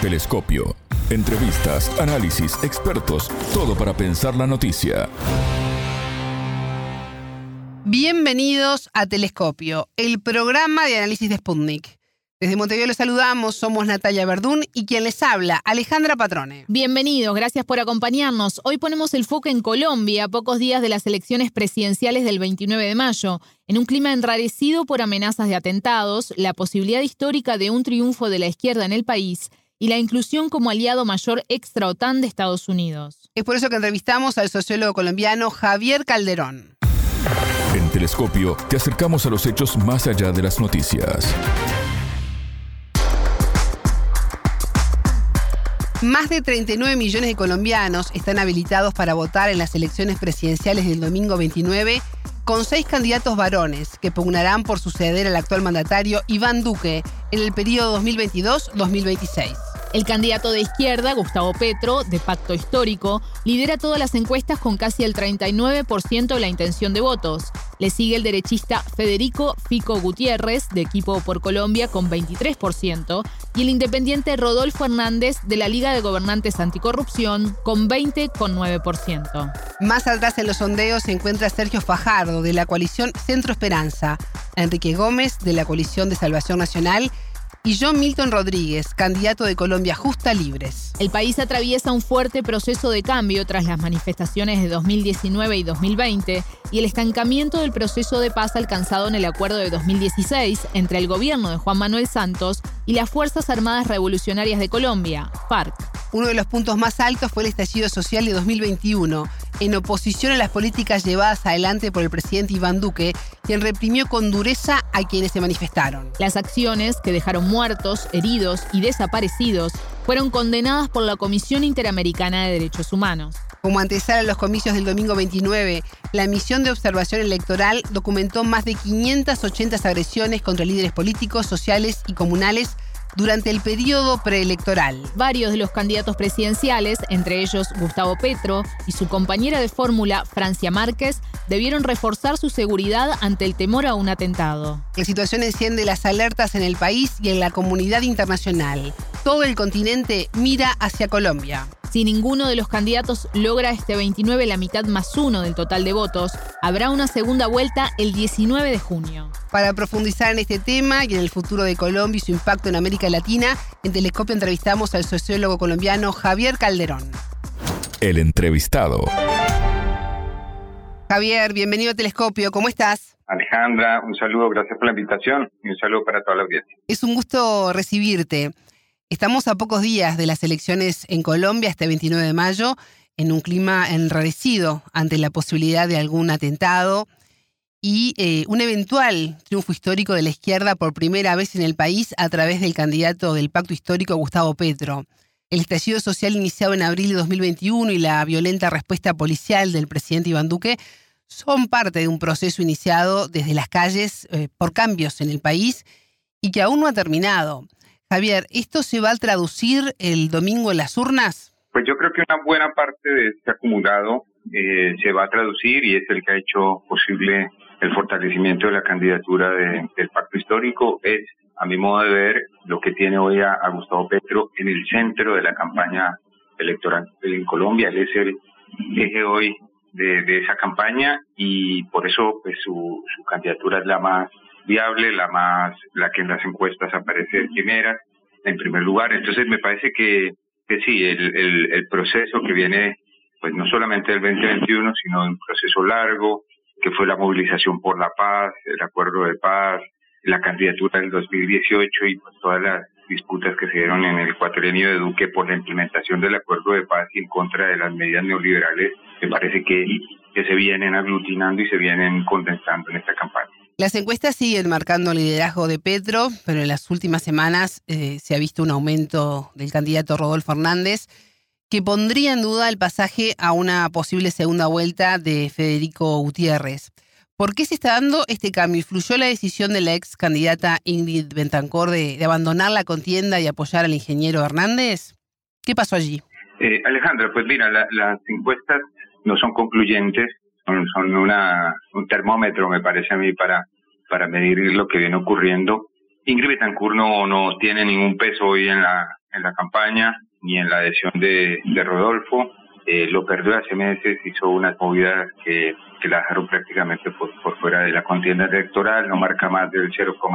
Telescopio. Entrevistas, análisis, expertos, todo para pensar la noticia. Bienvenidos a Telescopio, el programa de análisis de Sputnik. Desde Montevideo los saludamos, somos Natalia Verdún y quien les habla, Alejandra Patrone. Bienvenidos, gracias por acompañarnos. Hoy ponemos el foco en Colombia, a pocos días de las elecciones presidenciales del 29 de mayo. En un clima enrarecido por amenazas de atentados, la posibilidad histórica de un triunfo de la izquierda en el país y la inclusión como aliado mayor extra-OTAN de Estados Unidos. Es por eso que entrevistamos al sociólogo colombiano Javier Calderón. En Telescopio te acercamos a los hechos más allá de las noticias. Más de 39 millones de colombianos están habilitados para votar en las elecciones presidenciales del domingo 29, con 6 candidatos varones que pugnarán por suceder al actual mandatario Iván Duque en el periodo 2022-2026. El candidato de izquierda, Gustavo Petro, de Pacto Histórico, lidera todas las encuestas con casi el 39% de la intención de votos. Le sigue el derechista Federico Fico Gutiérrez, de Equipo por Colombia, con 23%, y el independiente Rodolfo Hernández, de la Liga de Gobernantes Anticorrupción, con 20,9%. Más atrás en los sondeos se encuentra Sergio Fajardo, de la coalición Centro Esperanza, Enrique Gómez, de la coalición de Salvación Nacional, y John Milton Rodríguez, candidato de Colombia Justa Libres. El país atraviesa un fuerte proceso de cambio tras las manifestaciones de 2019 y 2020 y el estancamiento del proceso de paz alcanzado en el acuerdo de 2016 entre el gobierno de Juan Manuel Santos y las Fuerzas Armadas Revolucionarias de Colombia, FARC. Uno de los puntos más altos fue el estallido social de 2021, en oposición a las políticas llevadas adelante por el presidente Iván Duque, quien reprimió con dureza a quienes se manifestaron. Las acciones, que dejaron muertos, heridos y desaparecidos, fueron condenadas por la Comisión Interamericana de Derechos Humanos. Como antesala a los comicios del domingo 29, la misión de observación electoral documentó más de 580 agresiones contra líderes políticos, sociales y comunales durante el periodo preelectoral. Varios de los candidatos presidenciales, entre ellos Gustavo Petro y su compañera de fórmula, Francia Márquez, debieron reforzar su seguridad ante el temor a un atentado. La situación enciende las alertas en el país y en la comunidad internacional. Todo el continente mira hacia Colombia. Si ninguno de los candidatos logra este 29 la mitad más uno del total de votos, habrá una segunda vuelta el 19 de junio. Para profundizar en este tema y en el futuro de Colombia y su impacto en América Latina, en Telescopio entrevistamos al sociólogo colombiano Javier Calderón. El entrevistado. Javier, bienvenido a Telescopio, ¿cómo estás? Alejandra, un saludo, gracias por la invitación y un saludo para toda la audiencia. Es un gusto recibirte. Estamos a pocos días de las elecciones en Colombia, este 29 de mayo, en un clima enrarecido ante la posibilidad de algún atentado y un eventual triunfo histórico de la izquierda por primera vez en el país a través del candidato del Pacto Histórico, Gustavo Petro. El estallido social iniciado en abril de 2021 y la violenta respuesta policial del presidente Iván Duque son parte de un proceso iniciado desde las calles por cambios en el país y que aún no ha terminado. Javier, ¿esto se va a traducir el domingo en las urnas? Pues yo creo que una buena parte de este acumulado se va a traducir y es el que ha hecho posible el fortalecimiento de la candidatura del Pacto Histórico. Es, a mi modo de ver, lo que tiene hoy a Gustavo Petro en el centro de la campaña electoral en Colombia. Él es el eje hoy de esa campaña y por eso pues su candidatura es la más viable, la que en las encuestas aparece primera, en primer lugar. Entonces me parece que sí, el proceso que viene, pues no solamente del 2021, sino de un proceso largo, que fue la movilización por la paz, el acuerdo de paz, la candidatura del 2018 y pues todas las disputas que se dieron en el cuatrienio de Duque por la implementación del acuerdo de paz y en contra de las medidas neoliberales, me parece que se vienen aglutinando y se vienen condensando en esta campaña. Las encuestas siguen marcando el liderazgo de Petro, pero en las últimas semanas se ha visto un aumento del candidato Rodolfo Hernández, que pondría en duda el pasaje a una posible segunda vuelta de Federico Gutiérrez. ¿Por qué se está dando este cambio? ¿Influyó la decisión de la ex candidata Ingrid Betancourt de abandonar la contienda y apoyar al ingeniero Hernández? ¿Qué pasó allí? Alejandra, pues mira, las encuestas no son concluyentes, son un termómetro, me parece a mí, para medir lo que viene ocurriendo. Ingrid Betancourt no tiene ningún peso hoy en en la campaña ni en la adhesión de Rodolfo. Lo perdió hace meses, hizo unas movidas que la dejaron prácticamente por fuera de la contienda electoral, no marca más del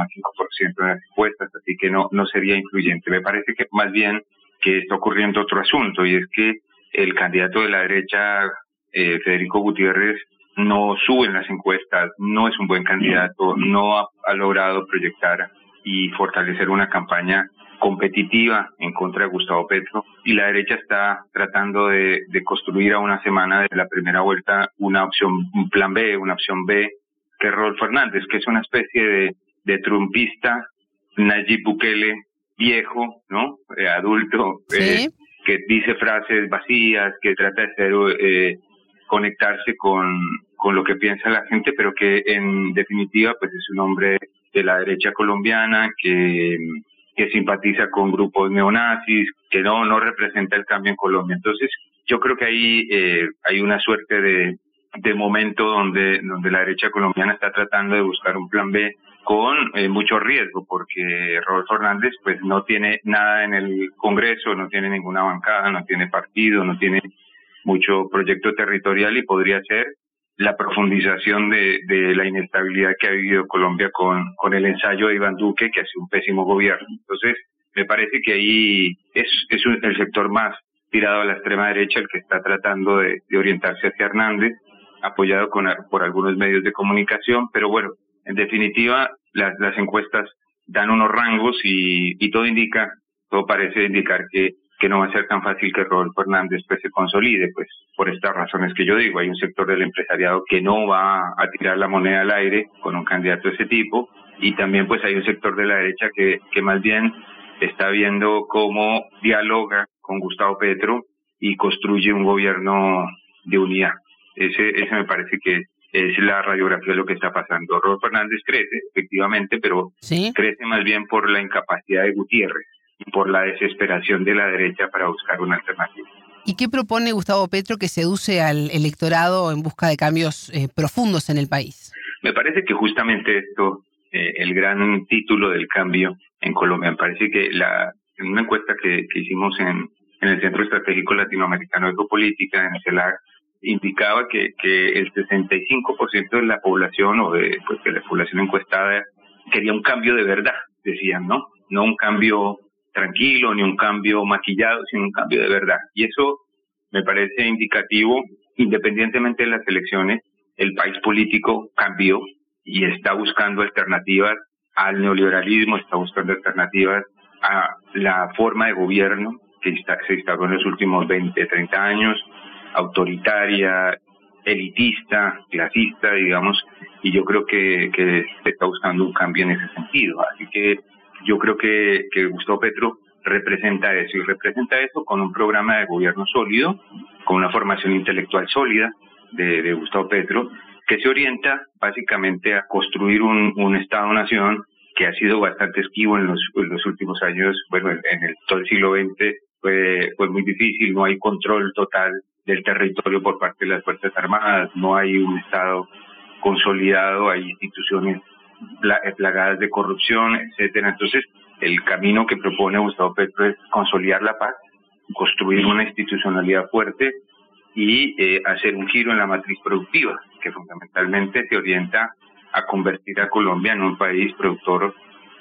0,5% en las encuestas, así que no sería influyente. Me parece que más bien que está ocurriendo otro asunto, y es que el candidato de la derecha, Federico Gutiérrez, no sube en las encuestas, no es un buen candidato, no ha logrado proyectar y fortalecer una campaña competitiva en contra de Gustavo Petro, y la derecha está tratando de construir a una semana de la primera vuelta una opción, un plan B, una opción B, que es Rodolfo Hernández, que es una especie de trumpista, Nayib Bukele viejo, ¿no? Adulto, ¿Sí? que dice frases vacías, que trata de conectarse con lo que piensa la gente, pero que en definitiva pues es un hombre de la derecha colombiana que simpatiza con grupos neonazis, que no representa el cambio en Colombia. Entonces, yo creo que ahí hay una suerte de momento donde la derecha colombiana está tratando de buscar un plan B con mucho riesgo, porque Rodolfo Hernández pues no tiene nada en el Congreso, no tiene ninguna bancada, no tiene partido, no tiene mucho proyecto territorial, y podría ser la profundización de la inestabilidad que ha vivido Colombia con el ensayo de Iván Duque, que hace un pésimo gobierno. Entonces, me parece que ahí es el sector más tirado a la extrema derecha el que está tratando de orientarse hacia Hernández, apoyado por algunos medios de comunicación, pero bueno, en definitiva, las encuestas dan unos rangos y todo parece indicar que no va a ser tan fácil que Rodolfo Hernández pues se consolide, pues por estas razones que yo digo. Hay un sector del empresariado que no va a tirar la moneda al aire con un candidato de ese tipo, y también pues hay un sector de la derecha que más bien está viendo cómo dialoga con Gustavo Petro y construye un gobierno de unidad. Ese me parece que es la radiografía de lo que está pasando. Rodolfo Hernández crece, efectivamente, pero ¿Sí? crece más bien por la incapacidad de Gutiérrez y por la desesperación de la derecha para buscar una alternativa. ¿Y qué propone Gustavo Petro que seduce al electorado en busca de cambios profundos en el país? Me parece que justamente esto, el gran título del cambio en Colombia, me parece que en una encuesta que hicimos en el Centro Estratégico Latinoamericano de Ecopolítica, en el CELAC, indicaba que el 65% de la población, o de la población encuestada, quería un cambio de verdad, decían, ¿no? No un cambio tranquilo, ni un cambio maquillado, sino un cambio de verdad. Y eso me parece indicativo. Independientemente de las elecciones, el país político cambió y está buscando alternativas al neoliberalismo, está buscando alternativas a la forma de gobierno que se instauró en los últimos 20, 30 años, autoritaria, elitista, clasista, digamos, y yo creo que se está buscando un cambio en ese sentido. Así que yo creo que Gustavo Petro representa eso, y representa eso con un programa de gobierno sólido, con una formación intelectual sólida de Gustavo Petro, que se orienta básicamente a construir un Estado-nación que ha sido bastante esquivo en los últimos años. Bueno, todo el siglo XX fue muy difícil, no hay control total del territorio por parte de las Fuerzas Armadas, no hay un Estado consolidado, hay instituciones plagadas de corrupción, etcétera. Entonces, el camino que propone Gustavo Petro es consolidar la paz, construir una institucionalidad fuerte y hacer un giro en la matriz productiva, que fundamentalmente se orienta a convertir a Colombia en un país productor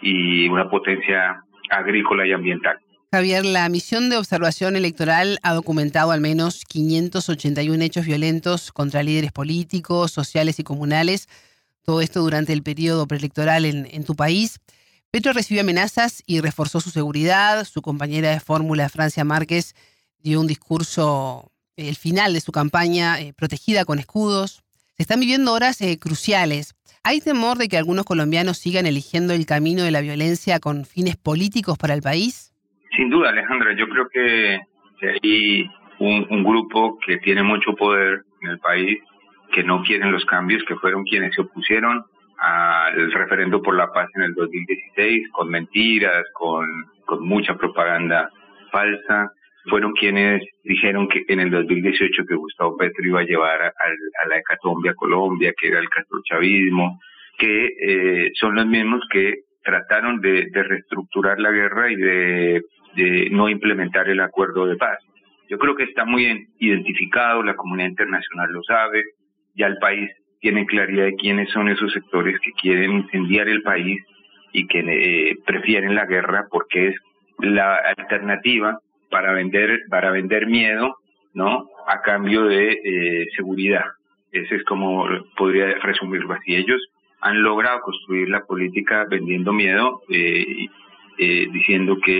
y una potencia agrícola y ambiental. Javier, la misión de observación electoral ha documentado al menos 581 hechos violentos contra líderes políticos, sociales y comunales. Todo esto durante el periodo preelectoral en tu país. Petro recibió amenazas y reforzó su seguridad. Su compañera de fórmula, Francia Márquez, dio un discurso, el final de su campaña, protegida con escudos. Se están viviendo horas cruciales. ¿Hay temor de que algunos colombianos sigan eligiendo el camino de la violencia con fines políticos para el país? Sin duda, Alejandra, yo creo que hay un grupo que tiene mucho poder en el país, que no quieren los cambios, que fueron quienes se opusieron al referendo por la paz en el 2016, con mentiras, con mucha propaganda falsa. Fueron quienes dijeron que en el 2018 que Gustavo Petro iba a llevar a la hecatombe a Colombia, que era el castrochavismo, que son los mismos que trataron de reestructurar la guerra y de de no implementar el acuerdo de paz. Yo creo que está muy identificado, la comunidad internacional lo sabe, ya el país tiene claridad de quiénes son esos sectores que quieren incendiar el país y que prefieren la guerra porque es la alternativa para vender miedo, ¿no? A cambio de seguridad. Ese es como podría resumirlo así. Ellos han logrado construir la política vendiendo miedo, diciendo que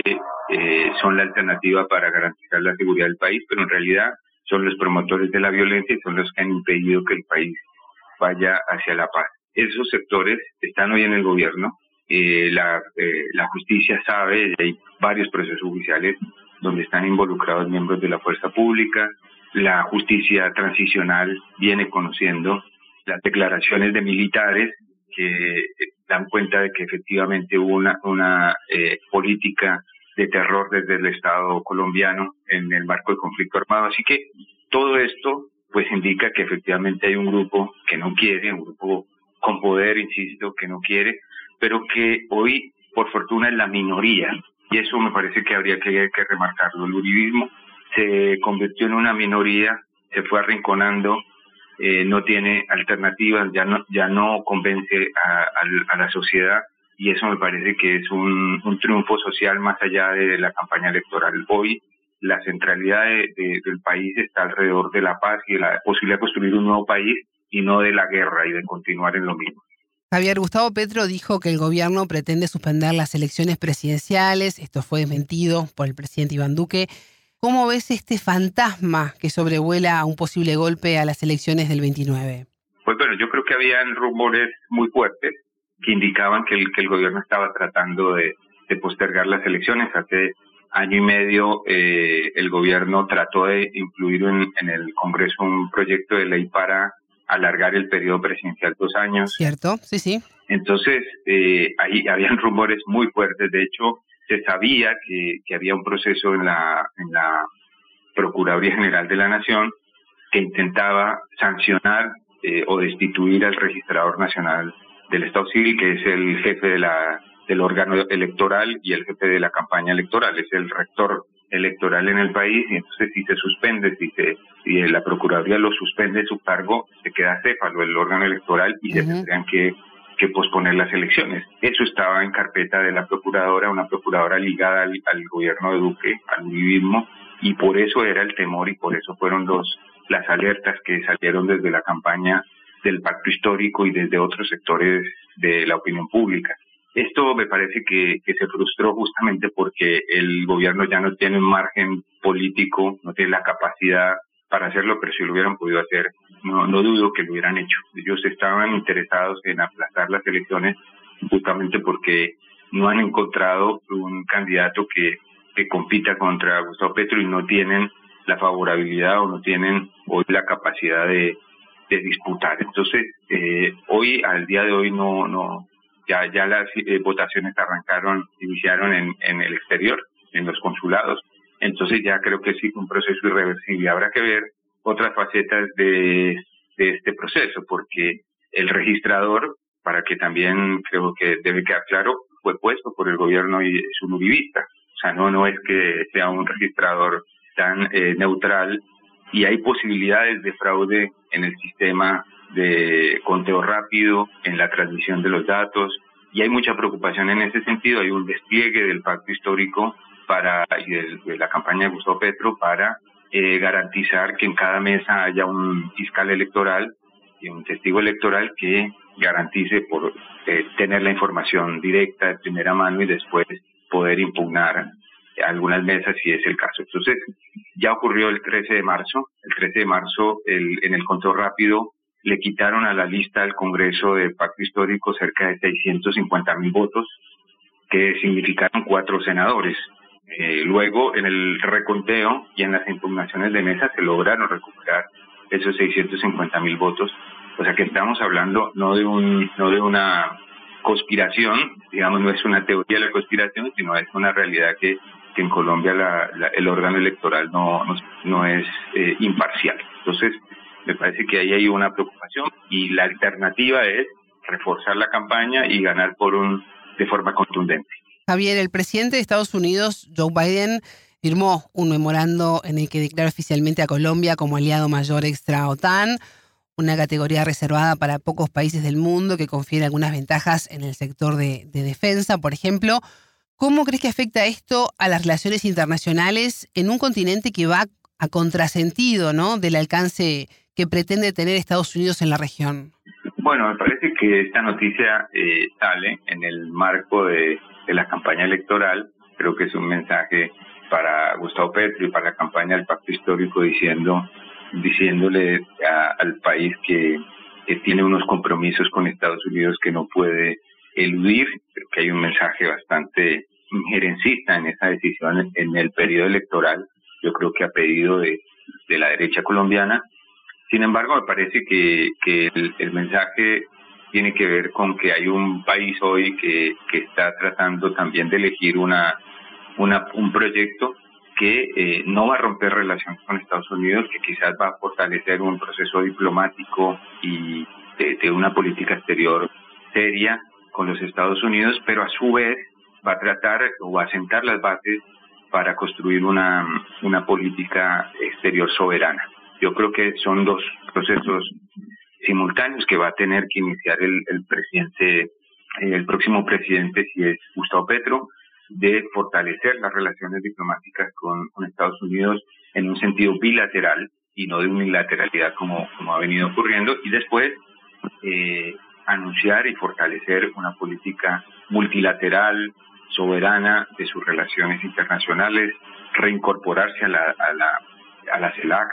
son la alternativa para garantizar la seguridad del país, pero en realidad son los promotores de la violencia y son los que han impedido que el país vaya hacia la paz. Esos sectores están hoy en el gobierno. La justicia sabe, hay varios procesos judiciales donde están involucrados miembros de la fuerza pública. La justicia transicional viene conociendo las declaraciones de militares que dan cuenta de que efectivamente hubo una política de terror desde el Estado colombiano en el marco del conflicto armado. Así que todo esto pues indica que efectivamente hay un grupo que no quiere, un grupo con poder, insisto, que no quiere, pero que hoy, por fortuna, es la minoría. Y eso me parece que habría que remarcarlo. El uribismo se convirtió en una minoría, se fue arrinconando, no tiene alternativas, ya no convence a la sociedad, y eso me parece que es un triunfo social más allá de la campaña electoral. Hoy la centralidad del país está alrededor de la paz y de la posibilidad de construir un nuevo país y no de la guerra y de continuar en lo mismo. Javier, Gustavo Petro dijo que el gobierno pretende suspender las elecciones presidenciales. Esto fue desmentido por el presidente Iván Duque. ¿Cómo ves este fantasma que sobrevuela a un posible golpe a las elecciones del 29? Pues bueno, yo creo que habían rumores muy fuertes que indicaban que el gobierno estaba tratando de postergar las elecciones. Hace año y medio el gobierno trató de incluir en el Congreso un proyecto de ley para alargar el periodo presidencial 2 años. ¿Cierto? Sí, sí. Entonces, ahí habían rumores muy fuertes. De hecho, se sabía que había un proceso en la Procuraduría General de la Nación que intentaba sancionar o destituir al registrador nacional del Estado Civil, que es el jefe del órgano electoral y el jefe de la campaña electoral, es el rector electoral en el país. Y entonces si se suspende, si la Procuraduría lo suspende su cargo, se queda céfalo el órgano electoral y se tendrían que posponer las elecciones. Eso estaba en carpeta de la procuradora, una procuradora ligada al gobierno de Duque, al uribismo, y por eso era el temor y por eso fueron las alertas que salieron desde la campaña del pacto histórico y desde otros sectores de la opinión pública. Esto me parece que se frustró justamente porque el gobierno ya no tiene un margen político, no tiene la capacidad para hacerlo, pero si lo hubieran podido hacer, no dudo que lo hubieran hecho. Ellos estaban interesados en aplazar las elecciones justamente porque no han encontrado un candidato que compita contra Gustavo Petro y no tienen la favorabilidad o no tienen hoy la capacidad de disputar. Entonces, hoy, al día de hoy, ya las votaciones iniciaron en el exterior, en los consulados. Entonces ya creo que sí, un proceso irreversible. Habrá que ver otras facetas de este proceso, porque el registrador, para que también creo que debe quedar claro, fue puesto por el gobierno y es un uribista. O sea, no es que sea un registrador tan neutral, y hay posibilidades de fraude en el sistema de conteo rápido, en la transmisión de los datos, y hay mucha preocupación en ese sentido. Hay un despliegue del pacto histórico y de la campaña de Gustavo Petro para garantizar que en cada mesa haya un fiscal electoral y un testigo electoral que garantice por tener la información directa de primera mano y después poder impugnar algunas mesas si es el caso. Entonces, ya ocurrió el 13 de marzo. El 13 de marzo, en el conteo rápido, le quitaron a la lista del Congreso de Pacto Histórico cerca de 650,000 votos, que significaron 4 senadores. Luego, en el reconteo y en las impugnaciones de mesa, se lograron recuperar esos 650,000 votos. O sea que estamos hablando no de una conspiración, digamos, no es una teoría de la conspiración, sino es una realidad que en Colombia el órgano electoral no es imparcial. Entonces, me parece que ahí hay una preocupación y la alternativa es reforzar la campaña y ganar de forma contundente. Javier, el presidente de Estados Unidos, Joe Biden, firmó un memorando en el que declara oficialmente a Colombia como aliado mayor extra OTAN, una categoría reservada para pocos países del mundo que confiere algunas ventajas en el sector de defensa, por ejemplo. ¿Cómo crees que afecta esto a las relaciones internacionales en un continente que va a contrasentido, ¿no?, del alcance que pretende tener Estados Unidos en la región? Bueno, me parece que esta noticia sale en el marco de la campaña electoral. Creo que es un mensaje para Gustavo Petro y para la campaña del Pacto Histórico diciéndole al país que tiene unos compromisos con Estados Unidos que no puede eludir. Creo que hay un mensaje bastante injerencista en esa decisión en el periodo electoral, yo creo que a pedido de la derecha colombiana. Sin embargo, me parece que el mensaje tiene que ver con que hay un país hoy que está tratando también de elegir un proyecto que no va a romper relaciones con Estados Unidos, que quizás va a fortalecer un proceso diplomático y de una política exterior seria con los Estados Unidos, pero a su vez va a tratar o va a sentar las bases para construir una política exterior soberana. Yo creo que son dos procesos simultáneos que va a tener que iniciar el próximo presidente, si es Gustavo Petro, de fortalecer las relaciones diplomáticas con Estados Unidos en un sentido bilateral y no de unilateralidad como ha venido ocurriendo, y después anunciar y fortalecer una política multilateral, soberana de sus relaciones internacionales, reincorporarse a la CELAC,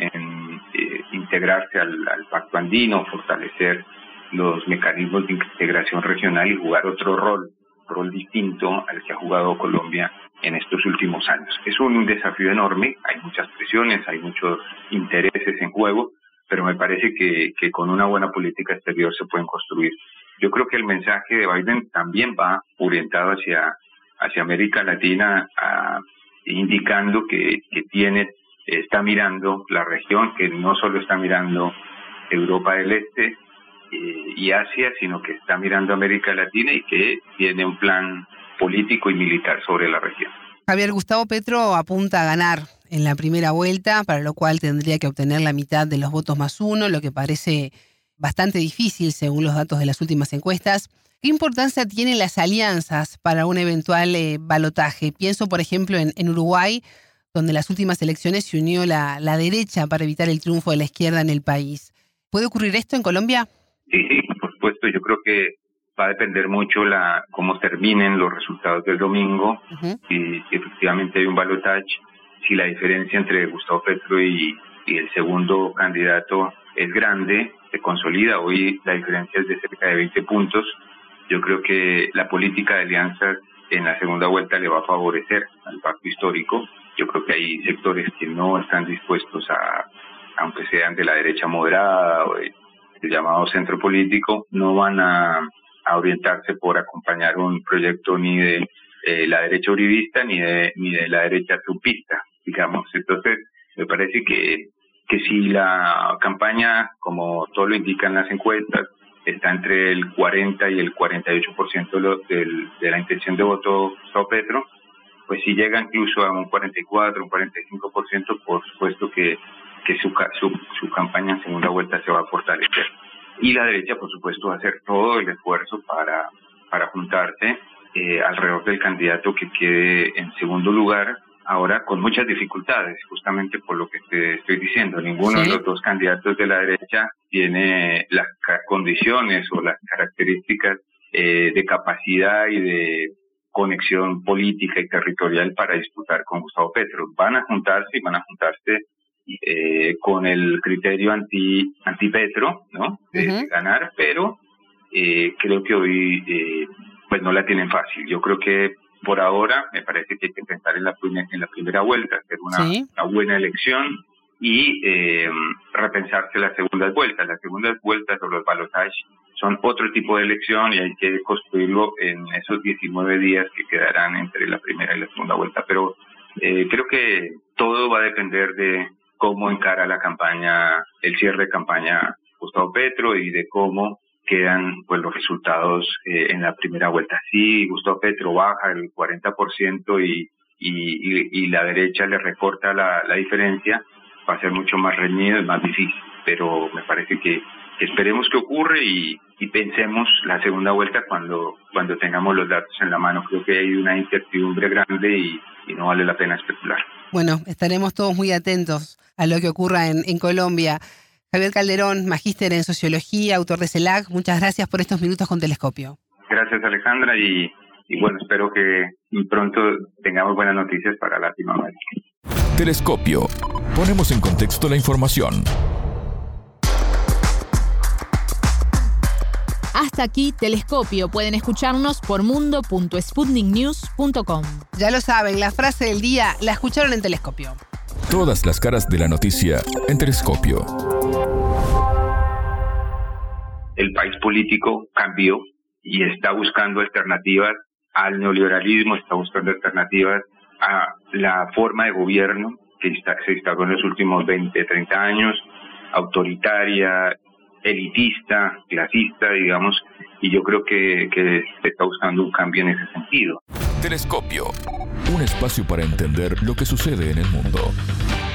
integrarse al Pacto Andino, fortalecer los mecanismos de integración regional y jugar otro rol distinto al que ha jugado Colombia en estos últimos años. Es un desafío enorme, hay muchas presiones, hay muchos intereses en juego, pero me parece que con una buena política exterior se pueden construir. Yo creo que el mensaje de Biden también va orientado hacia América Latina, indicando que está mirando la región, que no solo está mirando Europa del Este y Asia, sino que está mirando América Latina y que tiene un plan político y militar sobre la región. Javier, Gustavo Petro apunta a ganar en la primera vuelta, para lo cual tendría que obtener la mitad de los votos más uno, lo que parece bastante difícil según los datos de las últimas encuestas. ¿Qué importancia tienen las alianzas para un eventual balotaje? Pienso, por ejemplo, en Uruguay, donde en las últimas elecciones se unió la derecha para evitar el triunfo de la izquierda en el país. ¿Puede ocurrir esto en Colombia? Sí, por supuesto. Yo creo que va a depender mucho cómo terminen los resultados del domingo. Uh-huh. Y efectivamente hay un balotaje. Si la diferencia entre Gustavo Petro y el segundo candidato es grande, se consolida. Hoy la diferencia es de cerca de 20 puntos. Yo creo que la política de alianzas en la segunda vuelta le va a favorecer al pacto histórico. Yo creo que hay sectores que no están dispuestos aunque sean de la derecha moderada o del llamado centro político, no van a orientarse por acompañar un proyecto ni de la derecha uribista ni de la derecha trumpista, digamos. Entonces, me parece que si la campaña, como todo lo indican las encuestas, está entre el 40 y el 48% de la intención de voto Gustavo Petro, pues si llega incluso a un 44, un 45%, por supuesto que su campaña en segunda vuelta se va a fortalecer. Y la derecha, por supuesto, va a hacer todo el esfuerzo para juntarse alrededor del candidato que quede en segundo lugar, ahora con muchas dificultades, justamente por lo que te estoy diciendo. Ninguno de los dos candidatos de la derecha tiene las condiciones o las características de capacidad y de conexión política y territorial para disputar con Gustavo Petro. Van a juntarse con el criterio anti-Petro, ¿no? De ganar, pero creo que hoy pues no la tienen fácil. Yo creo que por ahora me parece que hay que pensar en la primera vuelta, hacer una buena elección y repensarse las segundas vueltas. Las segundas vueltas o los balotajes son otro tipo de elección y hay que construirlo en esos 19 días que quedarán entre la primera y la segunda vuelta. Pero creo que todo va a depender de cómo encara la campaña, el cierre de campaña Gustavo Petro y de cómo quedan pues los resultados en la primera vuelta. Sí, Gustavo Petro baja el 40% y la derecha le recorta la diferencia, va a ser mucho más reñido y más difícil, pero me parece que esperemos que ocurra y pensemos la segunda vuelta cuando tengamos los datos en la mano. Creo que hay una incertidumbre grande y no vale la pena especular. Bueno, estaremos todos muy atentos a lo que ocurra en Colombia. Javier Calderón, magíster en Sociología, autor de CELAC, muchas gracias por estos minutos con Telescopio. Gracias, Alejandra, y bueno, espero que pronto tengamos buenas noticias para Latinoamérica. Telescopio. Ponemos en contexto la información. Hasta aquí Telescopio. Pueden escucharnos por mundo.sputniknews.com. Ya lo saben, la frase del día la escucharon en Telescopio. Todas las caras de la noticia en Telescopio. El país político cambió y está buscando alternativas al neoliberalismo, está buscando alternativas a la forma de gobierno que se instauró en los últimos 20, 30 años, autoritaria, elitista, clasista, digamos, y yo creo que se está buscando un cambio en ese sentido. Telescopio. Un espacio para entender lo que sucede en el mundo.